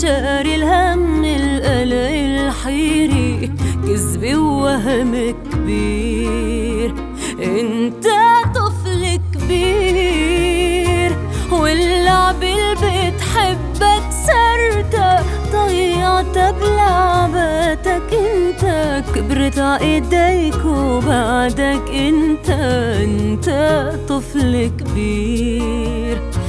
شاري الهم القلق الحيري، كذب ووهم كبير. انت طفل كبير واللعب اللي بتحبك سرتها ضيعتها بلعباتك. انت كبرت عايديك وبعدك انت طفل كبير.